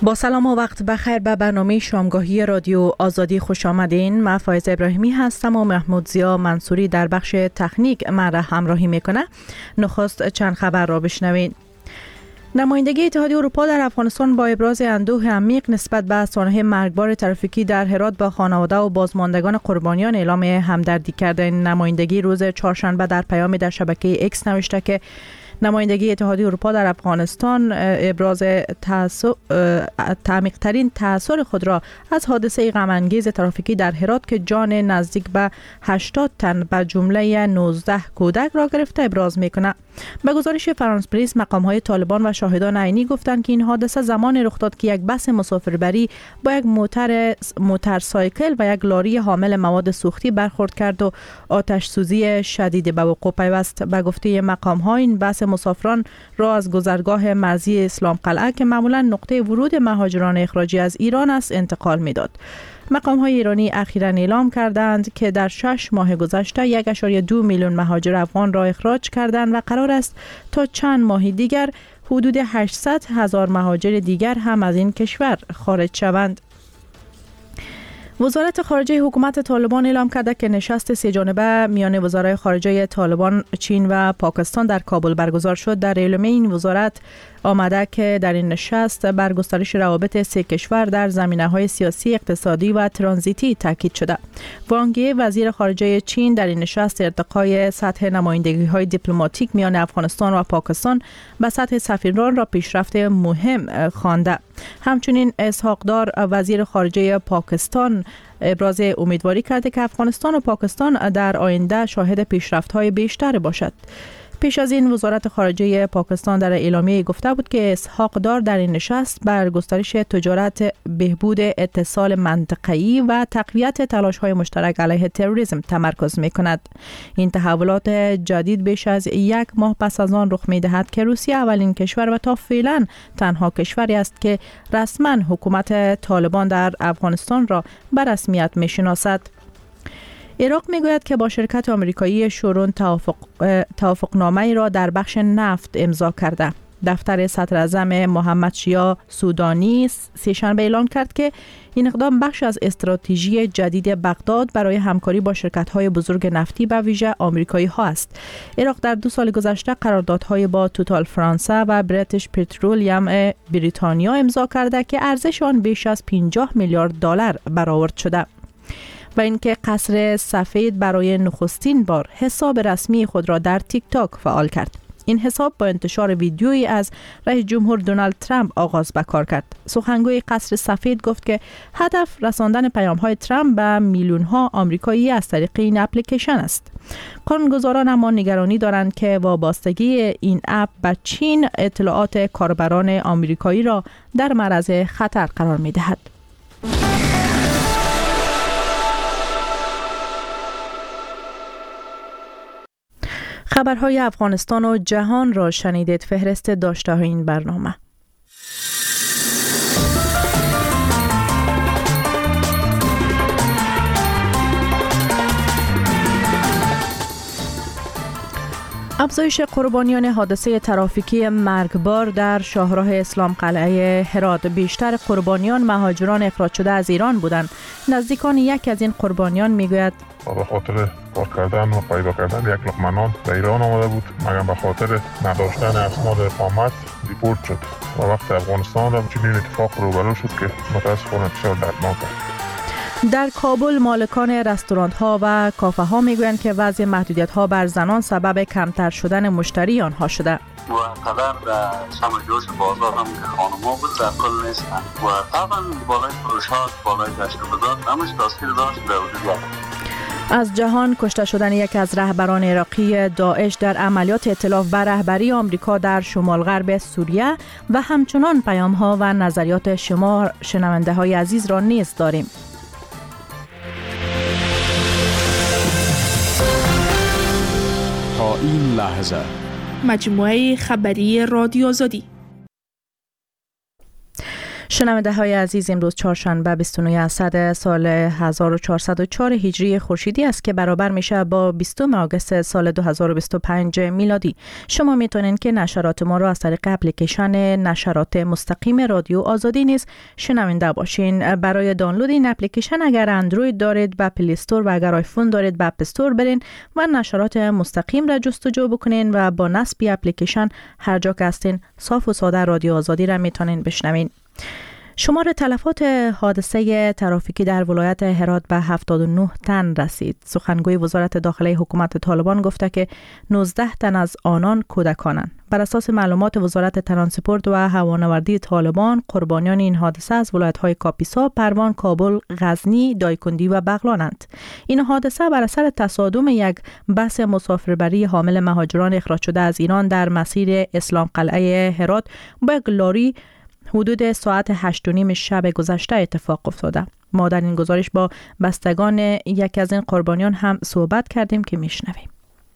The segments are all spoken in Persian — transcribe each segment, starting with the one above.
با سلام و وقت بخیر به برنامه شامگاهی رادیو آزادی خوش آمدین. من فایزه ابراهیمی هستم و محمود زیا منصوری در بخش تکنیک من را همراهی میکنه. نخست چند خبر را بشنوین. نمایندگی اتحادیه اروپا در افغانستان با ابراز اندوه عمیق نسبت به سانحه مرگبار ترافیکی در هرات با خانواده و بازماندگان قربانیان اعلام همدردی کرده. نمایندگی روز چهارشنبه در پیامی در شبکه اکس نوشته که نمایندگی اتحادیه اروپا در افغانستان ابراز عمیق‌ترین تأثیر خود را از حادثه غم‌انگیز ترافیکی در هرات که جان نزدیک به 80 تن به جمله 19 کودک را گرفته ابراز می‌کند. به گزارش فرانس پریس، مقام‌های طالبان و شاهدان عینی گفتند که این حادثه زمان رخ داد که یک بس مسافربری با یک موتورسایکل و یک لاری حامل مواد سوختی برخورد کرد و آتش سوزی شدید به وقوع پیوست. به گفته مقام‌ها این بس مسافران را از گذرگاه مرزی اسلام قلعه که معمولا نقطه ورود مهاجران اخراجی از ایران است انتقال می‌داد. مقام‌های ایرانی اخیراً اعلام کردند که در 6 ماه گذشته 1.2 میلیون مهاجر افغان را اخراج کردند و قرار است تا چند ماه دیگر حدود 800,000 مهاجر دیگر هم از این کشور خارج شوند. وزارت خارجه حکومت طالبان اعلام کرده که نشست سه جانبه میان وزرای خارجه طالبان، چین و پاکستان در کابل برگزار شد. در اعلامیه این وزارت آمده که در این نشست بر گسترش روابط سه کشور در زمینه‌های سیاسی، اقتصادی و ترانزیتی تاکید شده. وانگ یی وزیر خارجه چین در این نشست ارتقای سطح نمایندگی‌های دیپلماتیک میان افغانستان و پاکستان به سطح سفیران را پیشرفت مهم خوانده. همچنین اسحاق دار وزیر خارجه پاکستان ابراز امیدواری کرده که افغانستان و پاکستان در آینده شاهد پیشرفت‌های بیشتر باشد. پیش از این وزارت خارجه پاکستان در اعلامیه گفته بود که اسحاق دار در این نشست بر گسترش تجارت، بهبود اتصال منطقه‌ای و تقویت تلاش‌های مشترک علیه تروریسم تمرکز می‌کند. این تحولات جدید بیش از یک ماه پس از آن رخ می‌دهد که روسیه اولین کشور و تا فعلا تنها کشوری است که رسما حکومت طالبان در افغانستان را به رسمیت می‌شناسد. عراق میگوید که با شرکت آمریکایی شورون توافقنامه‌ای را در بخش نفت امضا کرده. دفتر صدراعظم محمد شیعه سودانی سه‌شنبه اعلام کرد که این اقدام بخش از استراتژی جدید بغداد برای همکاری با شرکت‌های بزرگ نفتی به ویژه آمریکایی‌ها است. عراق در 2 سال گذشته قراردادهای با توتال فرانسه و بریتیش پترولیم بریتانیا امضا کرده که ارزش آن بیش از 50 میلیارد دلار برآورد شده. و اینکه قصر سفید برای نخستین بار حساب رسمی خود را در تیک تاک فعال کرد. این حساب با انتشار ویدیویی از رئیس جمهور دونالد ترامپ آغاز به کار کرد. سخنگوی قصر سفید گفت که هدف رساندن پیام‌های ترامپ به میلیون‌ها آمریکایی از طریق این اپلیکیشن است. قانونگذاران اما نگرانی دارند که وابستگی این اپ به چین اطلاعات کاربران آمریکایی را در معرض خطر قرار می‌دهد. خبرهای افغانستان و جهان را شنیدید. فهرست داشته های این برنامه. افزایش قربانیان حادثه ترافیکی مرگبار در شاهراه اسلام قلعه هرات. بیشتر قربانیان مهاجران اخراج شده از ایران بودند. نزدیکان یک از این قربانیان میگوید به خاطر کار کردن و پیدا کردن یک لقمه نان به ایران آمده بود، مگر به خاطر نداشتن اسناد اقامت دیپورت شد و وقت افغانستان را چنین اتفاق روبرو شد که متاسفانه بسیار دردناک است. در کابل مالکان رستوران ها و کافه ها میگویند که وضع محدودیت ها بر زنان سبب کمتر شدن مشتری آنها شده. و قدر در سم جوش بازار هم که خانم‌ها بود در کل نیستن و طبعا بالای فروشات، بالای گشت و گذار همش تاثیر داشت به وجود. از جهان کشته شدن یک از رهبران عراقی داعش در عملیات ائتلاف بر رهبری آمریکا در شمال غرب سوریه و همچنان پیام ها و نظریات شما شنونده های عزیز را نیز داریم. تا این لحظه مجموعه خبری رادیو آزادی. شنونده های عزیز، امروز چهارشنبه 29 اسد سال 1404 هجری خورشیدی است که برابر میشه با 20 آگوست سال 2025 میلادی. شما میتونین که نشرات ما را از طریق اپلیکیشن نشرات مستقیم رادیو آزادی نیز شنونده باشین. برای دانلود این اپلیکیشن اگر اندروید دارید به پلی استور و اگر آیفون دارید به اپ استور برین و نشرات مستقیم را جستجو بکنین و با نصب اپلیکیشن هر جا که هستین صاف و ساده رادیو آزادی را میتونین بشنوین. شمار تلفات حادثه ترافیکی در ولایت هرات به 79 تن رسید. سخنگوی وزارت داخلی حکومت طالبان گفته که 19 تن از آنان کودکانند. بر اساس معلومات وزارت ترانسپورت و هوانوردی طالبان، قربانیان این حادثه از ولایت‌های کاپیسا، پروان، کابل، غزنی، دایکندی و بغلانند. این حادثه بر اثر تصادم یک بس مسافربری حامل مهاجران اخراج شده از ایران در مسیر اسلام قلعه هرات با یک لاری حدود ساعت 8:30 شب گذشته اتفاق افتاده. ما در این گزارش با بستگان یکی از این قربانیان هم صحبت کردیم که میشنویم.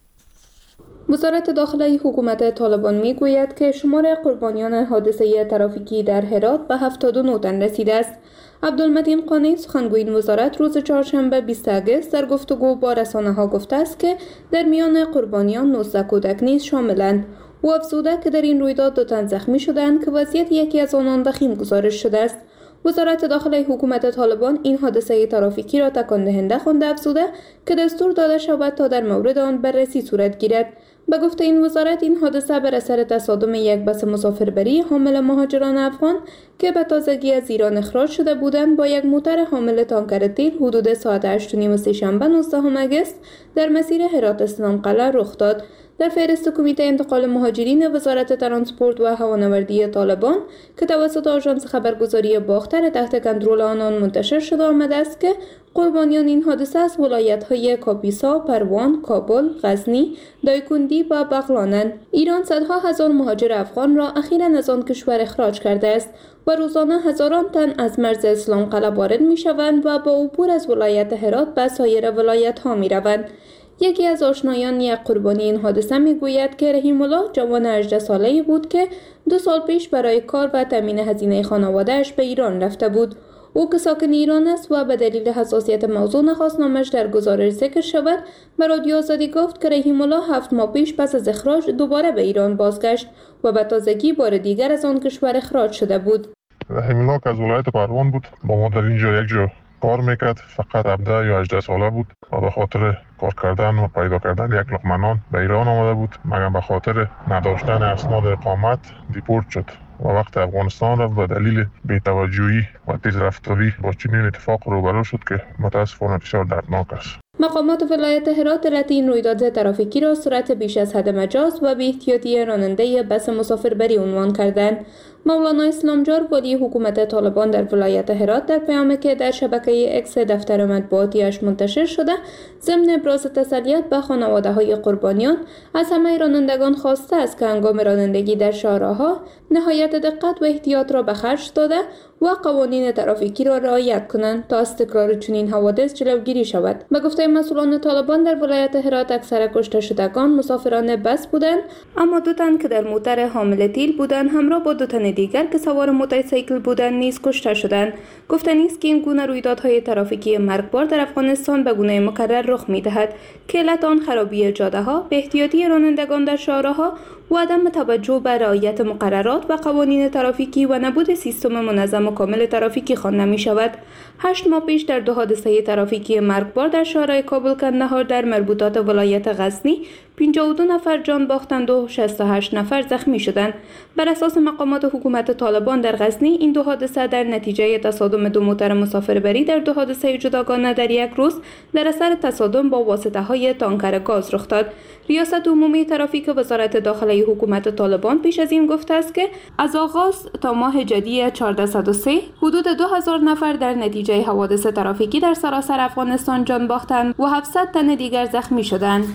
وزارت داخلی حکومت طالبان میگوید که شمار قربانیان حادثه ترافیکی در هرات به 79 تن رسیده است. عبدالمتین قانی سخنگوی این وزارت روز چهارشنبه 20 آگوست در گفتگو با رسانه‌ها گفته است که در میان قربانیان 19 کودک نیز شاملند. او افزوده که در این رویداد 2 تن زخمی شدند که وضعیت یکی از آنان وخیم گزارش شده است. وزارت داخلی حکومت طالبان این حادثه ترافیکی را تکان دهنده خوانده افزوده که دستور داده شود تا در مورد آن بررسی صورت گیرد. به گفته این وزارت این حادثه بر اثر تصادم یک بس مسافربری حامل مهاجران افغان که به تازگی از ایران اخراج شده بودند با یک موتر حامل تانکر تیل حدود ساعت 8:30 سه‌شنبه 19 آگوست در مسیر هرات اسلام قلعه رخ داد. در فهرست کمیته انتقال مهاجرین وزارت ترانسپورت و هوانوردی طالبان که توسط آژانس خبرگزاری باختر تحت کنترل آنان منتشر شده آمده است که قربانیان این حادثه از ولایت‌های کاپیسا، پروان، کابل، غزنی، دایکندی و بغلانند. ایران صدها هزار مهاجر افغان را اخیراً از آن کشور اخراج کرده است و روزانه هزاران تن از مرز اسلام قلعه وارد می‌شوند و با عبور از ولایت هرات به سایر ولایت‌ها می‌روند. یکی از آشنایان یک قربانی این حادثه میگوید که رحیم الله جوان 18 ساله‌ای بود که 2 سال پیش برای کار و تامین هزینه خانواده‌اش به ایران رفته بود. او که ساکن ایران است و به دلیل حساسیت موضوع نخواست نامش در گزارش ذکر شود، به رادیو آزادی گفت که رحیم الله 7 ماه پیش پس از اخراج دوباره به ایران بازگشت و به تازگی بار دیگر از آن کشور اخراج شده بود. رحیم الله که از ولایت پروان بود، با ما در اینجا یک جا کار میکرد. فقط 17 یا 18 ساله بود و به خاطر کار کردن و پیدا کردن یک لقمه نان به ایران آمده بود، مگر به خاطر نداشتن اسناد اقامت دیپورت شد و وقت افغانستان رفت و دلیل بی‌توجهی و تیز رفتاری با چنین اتفاق روبرو شد که متاسفانه بسیار دردناک است. مقامات ولایت هرات علت این رویداد ترافیکی را سرعت بیش از حد مجاز و بی‌احتیاطی راننده بس مسافربری عنوان کردند. مولانا اسلامجار والی حکومت طالبان در ولایت هرات در پیامی که در شبکه اکس دفتر مطبوعاتی‌اش منتشر شده ضمن ابراز تسلیت به خانواده‌های قربانیان از همه رانندگان خواسته است که هنگام رانندگی در شاهراه‌ها نهایت دقت و احتیاط را به خرج داده و قوانین ترافیکی را رعایت کنند تا از تکرار چنین حوادث جلوگیری شود. به گفته مسئولان طالبان در ولایت هرات اکثر کشته شدگان مسافران بس بودند، اما 2 تن که در موتر حامل تیل بودند همراه با 2 تن دیگر که سوار موتورسیکل بودند نیز کشته شدند. گفتنی است که این گونه رویدادهای ترافیکی مرگبار در افغانستان به گونه مکرر رخ می‌دهد که علت آن خرابی جاده‌ها، بی‌احتیاطی رانندگان در شاهراه‌ها و عدم توجه به رعایت مقررات و قوانین ترافیکی و نبود سیستم منظم و کامل ترافیکی خوانده می‌شود. 8 ماه پیش در 2 حادثه ترافیکی مرگبار در شهرهای کابل کندهار در مربوطات ولایت غزنی 52 نفر جان باختند و 68 نفر زخمی شدند. بر اساس مقامات حکومت طالبان در غزنی این 2 حادثه در نتیجه تصادم 2 موتر مسافربری در 2 حادثه جداگانه در یک روز در اثر تصادم با واسطه‌های تانکر گاز رخ داد. ریاست عمومی ترافیک وزارت داخلی حکومت طالبان پیش از این گفته است که از آغاز تا ماه جدی 1403 حدود 2000 نفر در نتیجه حوادث ترافیکی در سراسر افغانستان جان باختند و 700 تن دیگر زخمی شدند.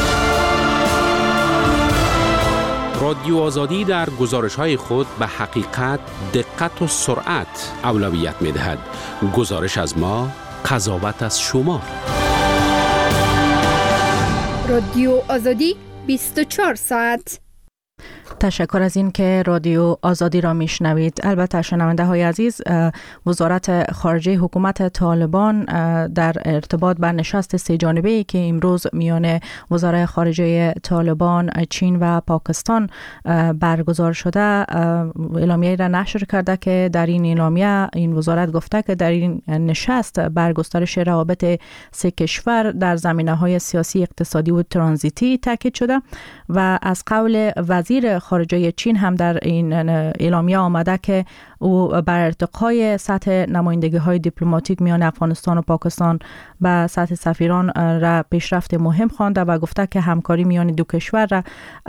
رادیو آزادی در گزارش‌های خود به حقیقت، دقت و سرعت اولویت می‌دهد. گزارش از ما، قضاوت از شما. رادیو آزادی 24 ساعت. تشکر از این که رادیو آزادی را میشنوید. البته شنونده های عزیز، وزارت خارجه حکومت طالبان در ارتباط به نشست سه جانبه‌ای که امروز میان وزرای خارجه طالبان، چین و پاکستان برگزار شده، اعلامیه را نشر کرده که در این اعلامیه این وزارت گفته که در این نشست بر گسترش روابط سه کشور در زمینه‌های سیاسی، اقتصادی و ترانزیتی تاکید شده و از قول وزیر خارجه چین هم در این اعلامیه آمده که او بر ارتقای سطح نمایندگی‌های دیپلماتیک میان افغانستان و پاکستان به سطح سفیران را پیشرفت مهم خوانده و گفته که همکاری میان دو کشور را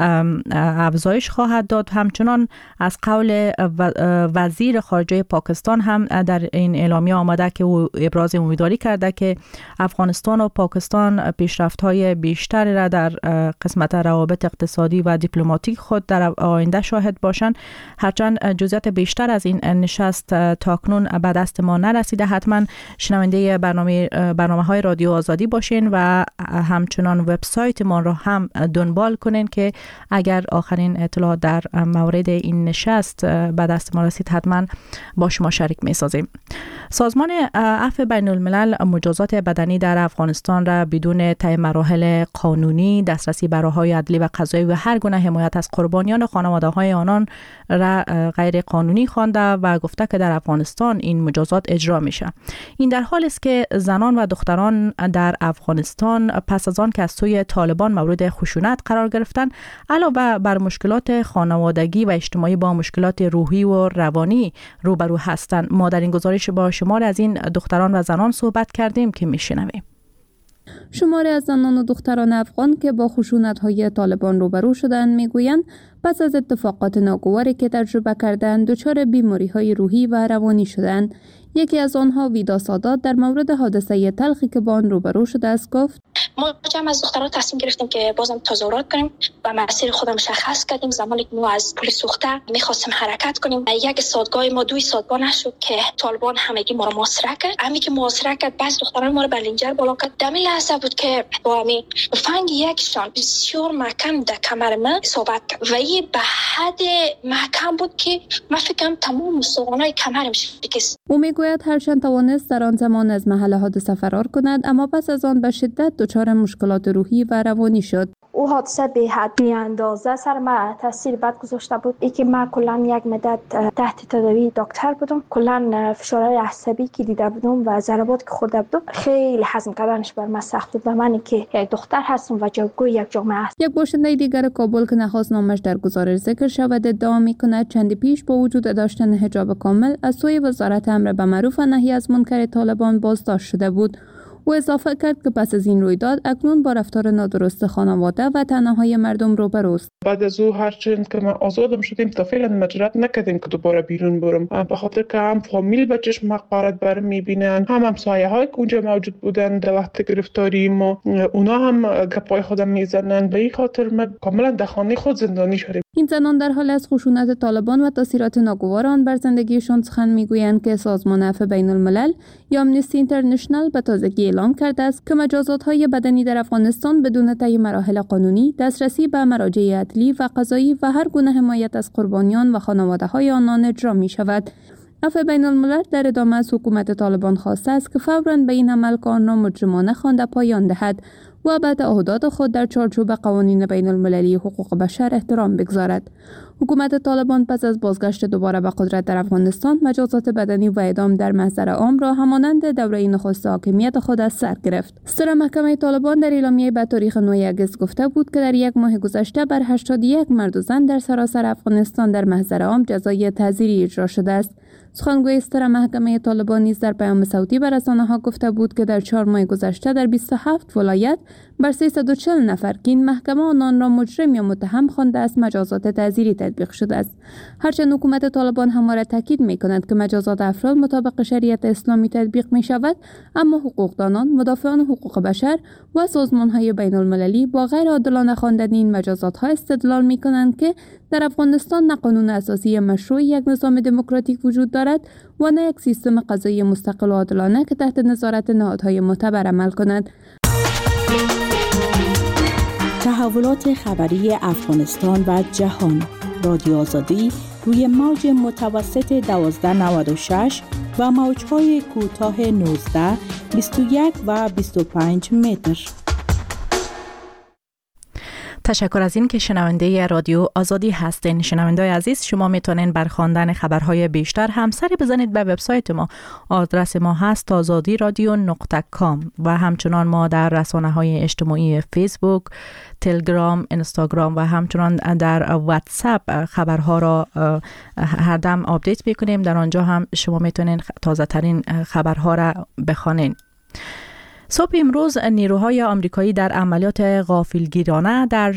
افزایش خواهد داد. همچنان از قول وزیر خارجه پاکستان هم در این اعلامیه آمده که او ابراز امیدواری کرده که افغانستان و پاکستان پیشرفت‌های بیشتری را در قسمت روابط اقتصادی و دیپلماتیک خود در آینده شاهد باشند. هرچند جزئیات بیشتر از این نشست تاکنون به دست ما نرسیده. حتما شنونده برنامه‌های رادیو آزادی باشین و همچنان وبسایت ما را هم دنبال کنین که اگر آخرین اطلاعات در مورد این نشست به دست ما رسید حتما با شما شریک می‌سازیم. سازمان عفو بین الملل مجازات بدنی در افغانستان را بدون طی مراحل قانونی، دسترسی به راه‌های عدلی و قضایی و هر گونه حمایت از قربانیان و خانواده‌های آنان را غیر قانونی خوانده و گفته که در افغانستان این مجازات اجرا میشه. این در حالی است که زنان و دختران در افغانستان پس از آن که از سوی طالبان مورد خشونت قرار گرفتند، علاوه بر مشکلات خانوادگی و اجتماعی با مشکلات روحی و روانی روبرو هستند. ما در این گزارش با شمار از این دختران و زنان صحبت کردیم که میشنویم. شماری از زنان و دختران افغان که با خشونت‌های طالبان روبرو شدند میگویند پس از اتفاقات ناگواری که تجربه کردند دچار بیماری‌های روحی و روانی شدند. یکی از آنها ویدا سادات در مورد حادثه تلخی که با آن روبرو شده است گفت: ما جمع از دخترها تصمیم گرفتیم که بازم تظاهرات کنیم و مسیر خودم مشخص کردیم. زمانی که ما از پلیس سوخته می‌خواستیم حرکت کنیم، یک سادگاه ما 2 سادگاه نشد که طالبان همگی ما رو محاصره کرد. همین که محاصره کرد بس دختران ما رو بلنجر بالا کرد. دمی لحظه بود که با همین فنگ یکشان بسیار محکم در کمر من اصابت کرد و این به حد محکم بود که من فکرم تمام استخوان‌های کمرم شکست. او میگوید هرچند توانست در آن زمان از محل حادثه فرار کند، اما پس از آن به شدت دچار مشکلات روحی و روانی شد. او حادثه به حد بی‌اندازه سر من تاثیر بد گذاشته بود. ای که من کلا یک مدت تحت تداوی دکتر بودم، کلا فشارهای عصبی که دیده بودم و ضربات که خورده بودم خیلی هضم کردنش بر من سخت بود. و من که یک دختر هستم و جوگوی یک جامعه است. یک باشنده دیگر کابل که نخواست نامش در گزارش ذکر شود ادعا می‌کند چندی پیش با وجود داشتن حجاب کامل از سوی وزارت امر به معروف و نهی از منکر طالبان بازداشت شده بود. او اضافه کرد که پس از این رویداد اکنون با رفتار نادرست خانواده و تنهایی مردم روبروست. بعد از او هرچند که ما آزادم شدیم تا فعلا مجرد نکردیم که دوباره بیرون برم، به خاطر که هم فامیل به چشم حقارت برم میبینن، هم همسایه های که اونجا موجود بودن در وقت گرفتاری ما، اونا هم گپای خودم میزنن. به این خاطر ما کاملا در خانه خود زندانی شدیم. این زنان در حال از خشونت طالبان و تاثیرات ناگوار آن بر زندگیشان سخن میگویند که سازمان عفو بین الملل یا آمنستی اینترنشنال به تازگی اعلام کرده است که مجازات‌های بدنی در افغانستان بدون طی مراحل قانونی، دسترسی به مراجع عدلی و قضایی و هر گونه حمایت از قربانیان و خانواده‌های آنان اجرا می‌شود. عفو بین الملل در ادامه از حکومت طالبان خواسته است که فوراً به این عمل که آن را مجرمانه خوانده پایان دهد و به تعهدات خود در چارچوب قوانین بین المللی حقوق بشر احترام بگذارد. حکومت طالبان پس از بازگشت دوباره به قدرت در افغانستان مجازات بدنی و اعدام در محضر عام را همانند دوره نخست حاکمیت خود از سر گرفت. ستره محکمه طالبان در اعلامیه به تاریخ 9 اگست گفته بود که در یک ماه گذشته بر 81 مرد و زن در سراسر افغانستان در محضر عام جزای تعزیری اجرا شده است. سخنگوی ستره محکمه طالبان نیز در پیام صوتی به رسانه‌ها گفته بود که در 4 ماه گذشته در 27 ولایت بر 340 نفر که این محکمه آنان را مجرم یا متهم خوانده است مجازات تعزیری تطبیق شده است. هرچند حکومت طالبان همواره تاکید می‌کند که مجازات افراد مطابق شریعت اسلامی تطبیق می‌شود، اما حقوقدانان، مدافعان حقوق بشر و سازمان‌های بین‌المللی با غیر عادلانه خواندن این مجازات‌ها استدلال می‌کنند که در افغانستان نه قانون اساسی مشروع یک نظام دموکراتیک وجود دارد و نه یک سیستم قضایی مستقل و عادلانه که تحت نظارت نهادهای معتبر عمل کند. تحولات خبری افغانستان و جهان رادیو آزادی روی موج متوسط 1296 و موج‌های کوتاه 19، 21 و 25 متر. تشکر از این که شنونده رادیو آزادی هستین. شنونده‌های عزیز، شما میتونین بر خواندن خبرهای بیشتر هم سری بزنید به وبسایت ما. آدرس ما هست azadiradio.com و همچنان ما در رسانه‌های اجتماعی فیسبوک، تلگرام، اینستاگرام و همچنان در واتساپ خبرها را هر دم آپدیت میکنیم. در آنجا هم شما میتونین تازه ترین خبرها را بخوانین. صبح امروز نیروهای آمریکایی در عملیات غافلگیرانه در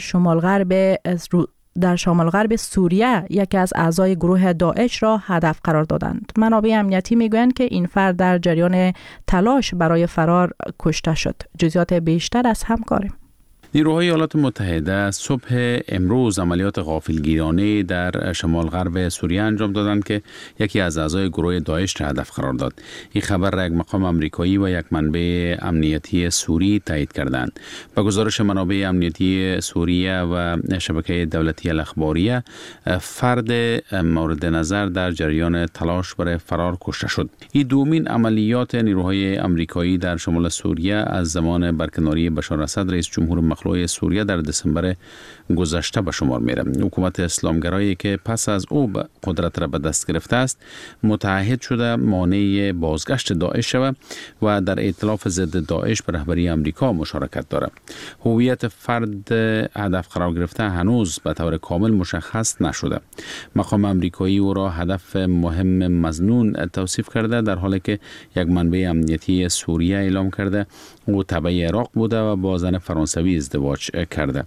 شمال غرب سوریه یکی از اعضای گروه داعش را هدف قرار دادند. منابع امنیتی میگویند که این فرد در جریان تلاش برای فرار کشته شد. جزئیات بیشتر از همکاریم. نیروهای ایالات متحده صبح امروز عملیات غافلگیرانه در شمال غرب سوریه انجام دادند که یکی از اعضای گروه داعش را هدف قرار داد. این خبر را یک مقام آمریکایی و یک منبع امنیتی سوری تایید کردند. با گزارش منابع امنیتی سوریه و شبکه دولتی الاخباریه، فرد مورد نظر در جریان تلاش برای فرار کشته شد. این دومین عملیات نیروهای آمریکایی در شمال سوریه از زمان برکناری بشار اسد رئیس جمهور مخلوع سوریه در دسامبر گذشته به شمار میره. حکومت اسلامگرایی که پس از او قدرت را به دست گرفته است متعهد شده مانع بازگشت داعش شود و در ائتلاف ضد داعش به رهبری آمریکا مشارکت دارد. هویت فرد هدف قرار گرفته هنوز به طور کامل مشخص نشده. مقام آمریکایی او را هدف مهم مظنون توصیف کرده، در حالی که یک منبع امنیتی سوریه اعلام کرده او تبع عراق بوده و با زن فرانسوی ازدواج کرده.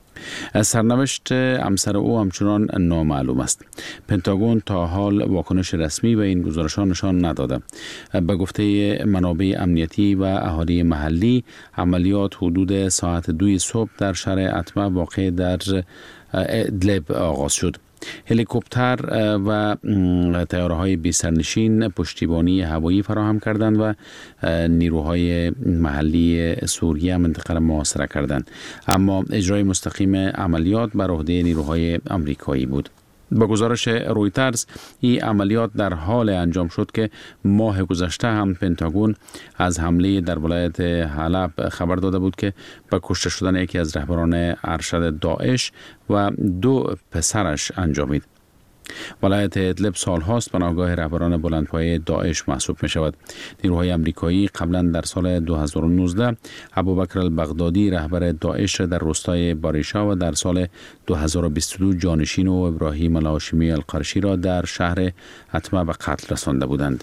سرنوشت همسر او همچنان نامعلوم است. پنتاگون تا حال واکنش رسمی به این گزارش‌ها نشان نداده. به گفته منابع امنیتی و اهالی محلی، عملیات حدود ساعت 2 صبح در شهر اتمه واقع در ادلب آغاز شد. هلیکوپتر و طیاره‌های بی سرنشین پشتیبانی هوایی فراهم کردند و نیروهای محلی سوریه منطقه را محاصره کردند، اما اجرای مستقیم عملیات بر عهده نیروهای آمریکایی بود. با گزارش رویترز، این عملیات در حال انجام شد که ماه گذشته هم پنتاگون از حمله در ولایت حلب خبر داده بود که با کشته شدن یکی از رهبران ارشد داعش و 2 پسرش انجامید. ولایت ادلب سالهاست پناهگاه رهبران بلندپایه داعش محسوب می شود. نیروهای آمریکایی قبلا در سال 2019 ابوبکر البغدادی رهبر داعش در روستای باریشا و در سال 2022 جانشین و ابراهیم الهاشمی القرشی را در شهر اتمه به قتل رسانده بودند.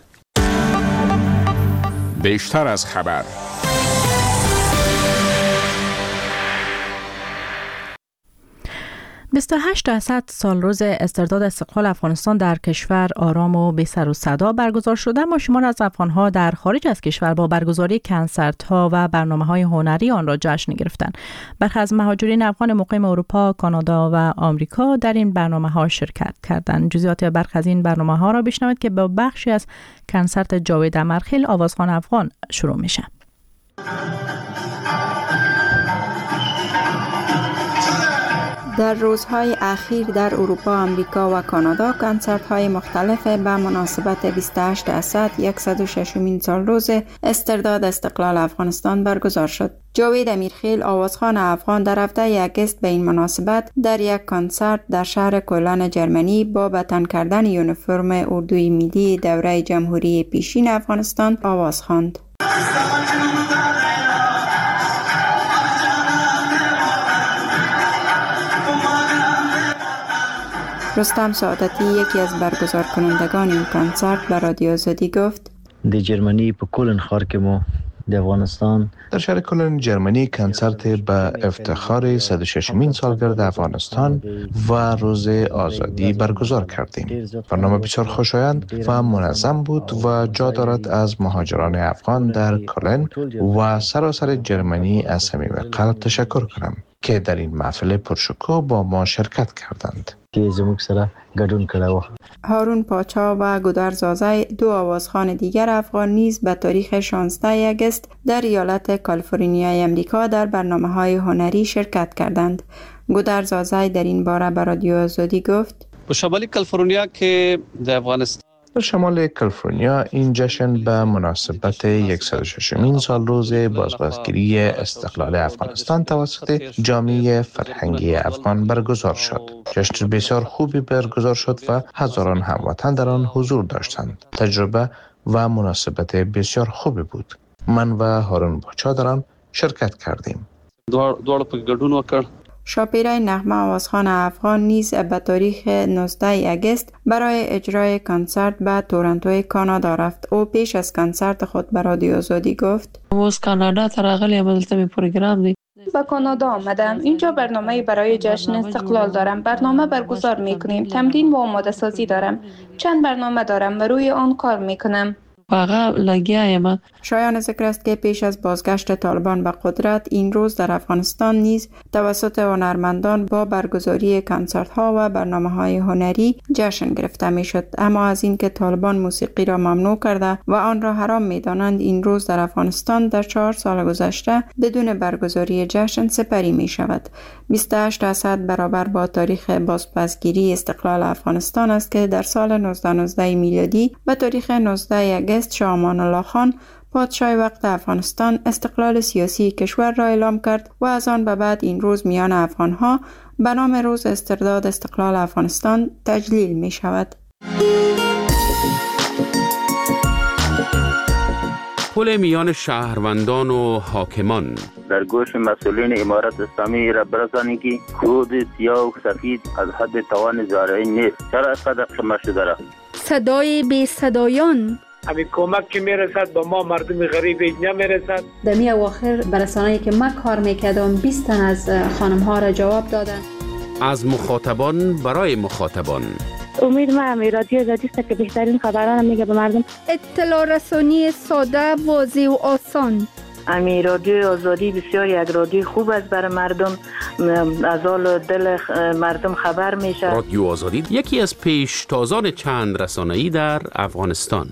بیشتر از خبر. 28% سال روز استرداد استقلال افغانستان در کشور آرام و بی سر و صدا برگزار شده، اما شمار از افغان‌ها در خارج از کشور با برگزاری کنسرت‌ها و برنامه‌های هنری آن را جشن گرفتند. برخی از مهاجرین افغان مقیم اروپا، کانادا و آمریکا در این برنامه‌ها شرکت کردند. جزئیات برخی از این برنامه‌ها را بشنوید که با بخشی از کنسرت جاوید امرخیل آوازخوان افغان شروع میشه. در روزهای اخیر در اروپا، آمریکا و کانادا کنسرت‌های مختلف به مناسبت 28 اسد 106مین سال روز استرداد استقلال افغانستان برگزار شد. جاوید امیرخیل آوازخوان افغان در هفته اگست به این مناسبت در یک کنسرت در شهر کلن جرمنی با به تن کردن یونیفرم اردوی ملی دوره جمهوری پیشین افغانستان آواز خواند. رستم سعادتی یکی از برگزار کنندگان این کنسرت به رادیو آزادی گفت: در جرمنی په کلن ښار کې مو د افغانستان در شهر کلن جرمنی کنسرت به افتخار 106مین سالگرد افغانستان و روز آزادی برگزار کردیم. برنامه بسیار خوشایند و منظم بود و جا دارد از مهاجران افغان در کلن و سراسر جرمنی از صمیم قلب تشکر کنم که در این محفل پرشکوه با ما شرکت کردند. هارون پاچا و گودرز آزای، دو آوازخوان دیگر افغان نیز به تاریخ 16 اگست در ایالت کالیفرنیای امریکا در برنامه‌های هنری شرکت کردند. گودرز آزای در این باره به رادیو آزادی گفت: به شمال کالیفرنیا که در افغانستان، در شمال کالیفرنیا این جشن به مناسبت 106مین سال روز بازگیری استقلال افغانستان توسط جامعه فرهنگی افغان برگزار شد. جشن بسیار خوبی برگزار شد و هزاران هموطن در آن حضور داشتند. تجربه و مناسبت بسیار خوبی بود. من و هارون باچا در آن شرکت کردیم. دوار په ګډون وکړ. شاپیره نغمه آوازخوان افغان نیز به تاریخ 19 اگست برای اجرای کنسرت به تورنتو کانادا رفت. او پیش از کنسرت خود به رادیو آزادی گفت: از کانادا تراغلی عملتمی پروگرام دی. به کانادا آمدم. اینجا برنامه برای جشن استقلال دارم. برنامه برگزار میکنیم. تمرین و آماده سازی دارم. چند برنامه دارم و روی آن کار میکنم. شایان ذکر است که پیش از بازگشت طالبان به قدرت این روز در افغانستان نیز توسط هنرمندان با برگزاری کنسرت ها و برنامه های هنری جشن گرفته می شد. اما از اینکه طالبان موسیقی را ممنوع کرده و آن را حرام می دانند، این روز در افغانستان در 4 سال گذشته بدون برگزاری جشن سپری می شود. 28 اسد برابر با تاریخ بازپسگیری استقلال افغانستان است که در سال 1919 میلادی به تاریخ 19 اگست شاه امان الله خان پادشاه وقت افغانستان استقلال سیاسی کشور را اعلام کرد و از آن به بعد این روز میان افغانها به نام روز استرداد استقلال افغانستان تجلیل می شود. پل میان شهروندان و حاکمان در گوش مسئولین امارت اسلامی را برسانید که کود سیاه و سفید از حد توان زارعی نیست. چرا اینقدر خمه شده را؟ صدای بی صدایان، همین کمک که میرسد به ما مردم غریب نمیرسد. دمی اواخر برسانه‌ای که من کار میکردم 20 تن از خانم ها را جواب دادن. از مخاطبان برای مخاطبان. امید ما رادیو آزادی است که بهترین خبران میگه به مردم. اطلاع رسانی ساده، واضح و آسان. رادیو آزادی بسیار یک رادیو خوب است برای مردم، از حال دل مردم خبر میشه. رادیو آزادی یکی از پیشتازان چند رسانه‌ای در افغانستان.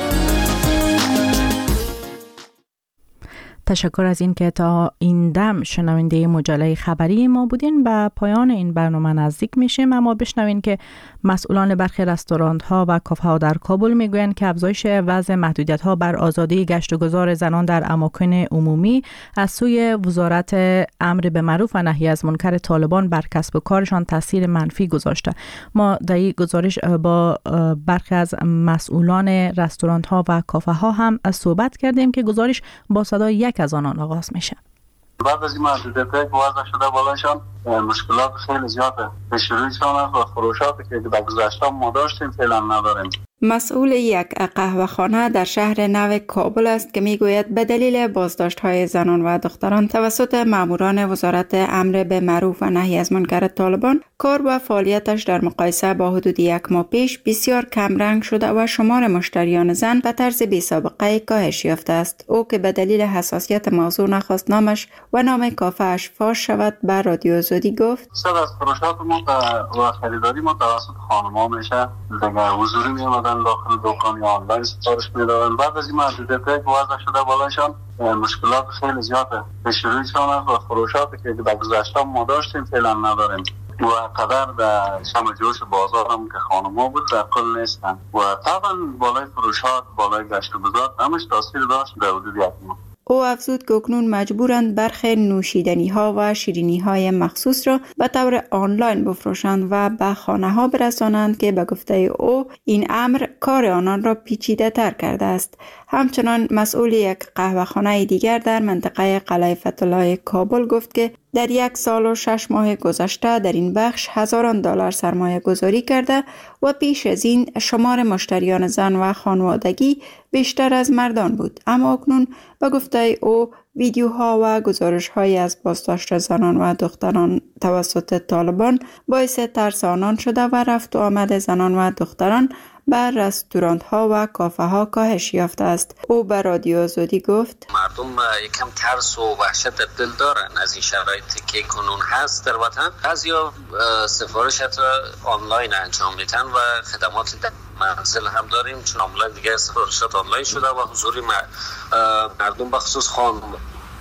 تشکر از این که تا این دم شنونده مجله خبری ما بودین. به پایان این برنامه نزدیک میشیم، اما بشنوین که مسئولان برخی رستوران ها و کافه ها در کابل میگویند که افزایش وضع محدودیت ها بر آزادی گشت و گذار زنان در اماکن عمومی از سوی وزارت امر به معروف و نهی از منکر طالبان بر کسب و کارشان تاثیر منفی گذاشته. ما در این گزارش با برخی از مسئولان رستوران ها و کافه ها هم صحبت کردیم که گزارش با صدای یک از آنان آغاز میشه. بعد از این محدودیت که وضع شده بالاشان مشکلات خیلی زیاده. به شروعشان و فروشاتی که در گذشته ما داشتیم فعلا نداریم. مسئول یک قهوه‌خانه در شهر نو کابل است که میگوید به دلیل بازداشت‌های زنان و دختران توسط ماموران وزارت امر به معروف و نهی از منکر طالبان کار و فعالیتش در مقایسه با حدود 1 ماه پیش بسیار کمرنگ شده و شمار مشتریان زن به طرز بی‌سابقه کاهش یافته است. او که به دلیل حساسیت موضوع نخواست نامش و نام کافه‌اش فاش شود به رادیو آزادی گفت: صد از فروشات ما و خریداری ما توسط خانم‌ها میشه. دیگه حضوری میاد داخل دکان یا آنلاین سفارش میدادن. بعد از این محدودیت که وضع شده بالاشان مشکلات خیلی زیاده. به شروعشان و فروشاتی که در گذشته ما داشتیم فعلا نداریم و قدر در شم جوش بازار هم که خانم‌ها بود در کل نیستن و طبعا بالای فروشات، بالای گشت و گذار همش تاثیر داشت در حدود 1 ماه. او افزود که اکنون مجبورند برخی نوشیدنی ها و شیرینی های مخصوص را به طور آنلاین بفروشند و به خانه ها برسانند که به گفته او این امر کار آنان را پیچیده تر کرده است. همچنان مسئول یک قهوه‌خانه دیگر در منطقه قلعه فتح‌الله کابل گفت که در 1 سال و 6 ماه گذشته در این بخش هزاران دلار سرمایه گذاری کرده و پیش از این شمار مشتریان زن و خانوادگی بیشتر از مردان بود. اما اکنون به گفته او ویدیوها و گزارش‌های از بازداشت زنان و دختران توسط طالبان باعث ترس آنان شده و رفت و آمد زنان و دختران بر رستوران ها و کافه ها کاهش یافته است. او به رادیو آزادی گفت: مردم یکم ترس و وحشت در دل دارن از این شرایطی که کنون هست در وطن. بعضیا سفارش آنلاین انجام میدن و خدمات در منزل هم داریم، چون آنلاین دیگه سفارشات آنلاین شده و حضور مردم بخصوص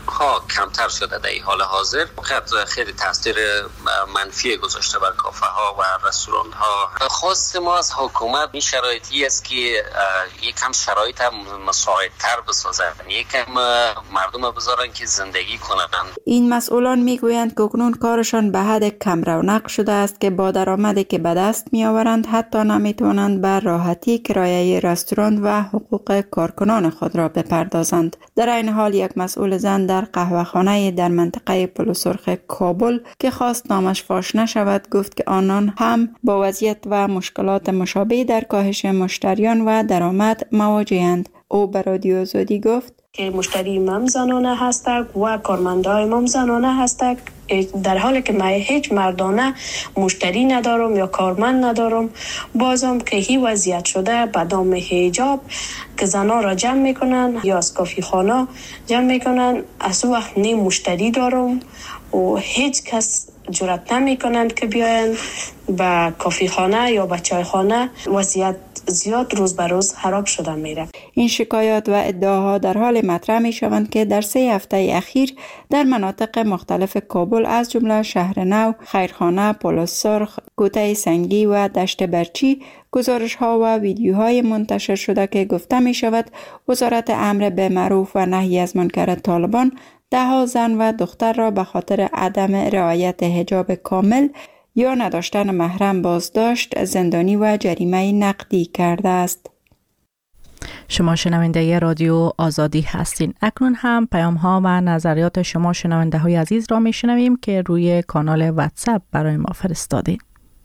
ها کمتر شده در حال حاضر. فقط خیلی تاثیر منفی گذاشته بر کافه ها و رستوران ها. خواست ما از حکومت این شرایطی است که یکم شرایط مساعدتر بسازن، یکم مردم بذارن که زندگی کنن. این مسئولان میگویند که اکنون کارشان به حد کم رونق شده است که با درآمدی که به دست می آورند حتی نمیتوانند به راحتی کرایه رستوران و حقوق کارکنان خود را بپردازند. در این حال یک مسئول زن در قهوه‌خانه در منطقه پل سرخ کابل که خواست نامش فاش نشود گفت که آنان هم با وضعیت و مشکلات مشابه در کاهش مشتریان و درآمد مواجه‌اند. او به رادیو آزادی گفت که مشتری مم زنانه هستند و کارمندای مم زنانه هستند، در حالی که من هیچ مردانه مشتری ندارم یا کارمند ندارم. بازم که هی وضعیت شده به دام حجاب که زنان را جمع میکنن یا از کافی خانه جمع میکنن، از وقت نیم مشتری دارم و هیچ کس جرأت نمیکنند که بیاین به کافی خانه یا به چای خانه. وضعیت زیاد روز به روز خراب شده میره. این شکایات و ادعاها در حال مطرح می شوند که در 3 هفته اخیر در مناطق مختلف کابل از جمله شهر نو، خیرخانه، پل سرخ، کوته سنگی و دشت برچی گزارش ها و ویدیوهای منتشر شده که گفته می شود وزارت امر به معروف و نهی از منکر طالبان 10 زن و دختر را به خاطر عدم رعایت حجاب کامل یا نداشتن محرم بازداشت، زندانی و جریمه نقدی کرده است. شما شنونده رادیو آزادی هستین. اکنون هم پیام ها و نظریات شما شنونده های عزیز را می شنویم که روی کانال واتساپ برای ما فرستادید.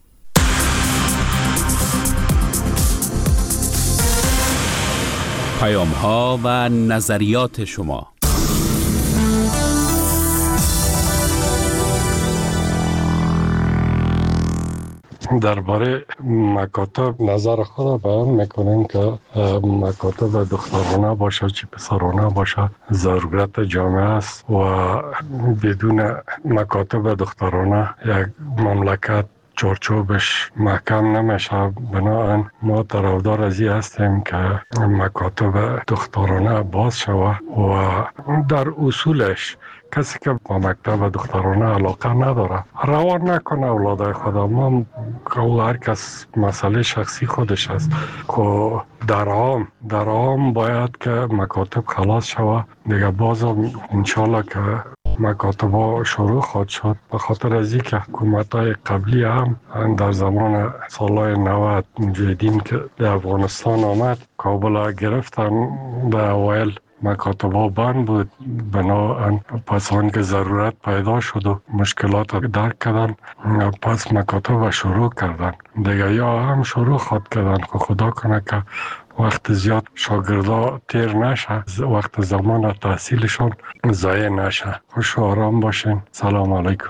پیام ها و نظریات شما. درباره مکاتب نظر خود را بیان میکنیم که مکاتب دخترانه باشه چه پسرانه باشه ضرورت جامعه است و بدون مکاتب دخترانه یک مملکت چارچوبش محکم نمیشه. بنابراین ما طرفدار از این هستیم که مکاتب دخترانه باز شود و در اصولش کسی که با مکتب دخترانه علاقه نداره روان نکنه اولادای خود. ما هر کس مسئله شخصی خودش است که در عام باید که مکاتب خلاص شود دیگه. بازم انشالله که مکاتب شروع خواهد شد، به خاطر از اینکه حکومت‌های قبلی هم در زمان سالهای 90 مجاهدین که در افغانستان آمد کابل گرفتن، در اوایل مکاتب‌ها بند بود. بنابراین پس آن که ضرورت پیدا شد و مشکلات درک کردن پس مکاتب شروع کردن دیگه، یا هم شروع خواهد کردن که خدا کنه که وقت زیاد شاگردا تیر نشه، وقت زمان تحصیلشون ضایع نشه. خوش و آرام باشین. سلام علیکم.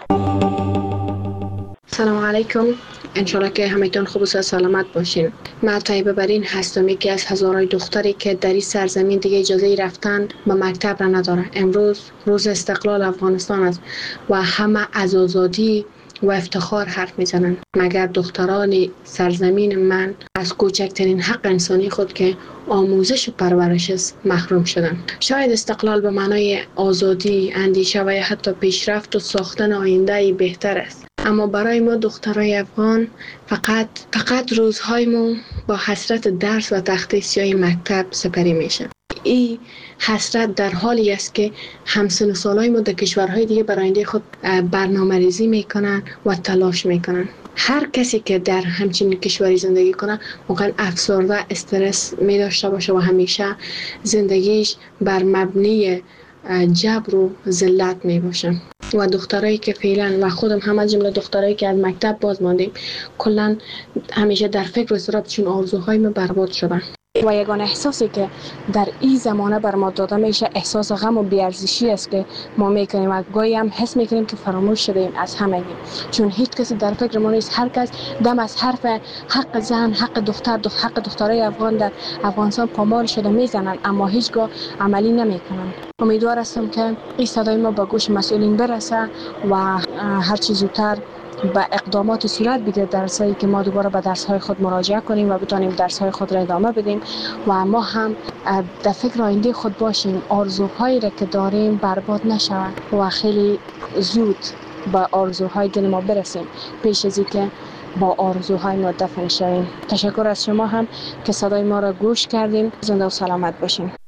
سلام علیکم. انشالله که همه‌تون خوب و سلامت باشین. من طیبه برین هستم، یکی از هزارهای دختری که در این سرزمین دیگه اجازه رفتن به مکتب را نداره. امروز روز استقلال افغانستان است و همه از آزادی و افتخار حرف میزنن، مگر دختران سرزمین من از کوچکترین حق انسانی خود که آموزش و پرورش است محروم شدن. شاید استقلال به معنای آزادی، اندیشه و حتی پیشرفت و ساختن آینده بهتر است، اما برای ما دخترای افغان فقط روزهایمون با حسرت درس و تخته سیاه مکتب سپری میشه. این حسرت در حالی است که همسن و سالای ما در کشورهای دیگه برای آینده خود برنامه ریزی میکنن و تلاش میکنن. هر کسی که در همچین کشوری زندگی کنه ممکن افسرده استرس می داشته باشه و همیشه زندگیش بر مبنی جبر و ذلت می باشه. و دخترایی که فعلا و خودم هم از جمله دخترایی که از مکتب باز ماندیم کلا همیشه در فکر و اضطرابشون آرزوهای ما برباد شدن. و یگانه احساسی که در این زمانه بر ما داده میشه احساس غم و بی‌ارزشی است که ما میکنیم و گاهی هم حس میکنیم که فراموش شدیم از همگی، چون هیچ کسی در فکر ما نیست. هر کس دم از حرف حق زن، حق دختر، حق دخترای افغان در افغانستان پامال شده میزنن، اما هیچگاه عملی نمیکنن. امیدوار هستم که این صدای ما به گوش مسئولین برسه و هر چه زودتر به اقدامات صورت بده، درسایی که ما دوباره به درس‌های خود مراجعه کنیم و بتونیم درس‌های خود را ادامه بدیم و ما هم در فکر آینده خود باشیم، آرزوهایی را که داریم برباد نشود و خیلی زود به آرزوهای دل ما برسیم پیش از اینکه با آرزوهای ما دفن شویم. تشکر از شما هم که صدای ما را گوش کردیم. زنده و سلامت باشیم.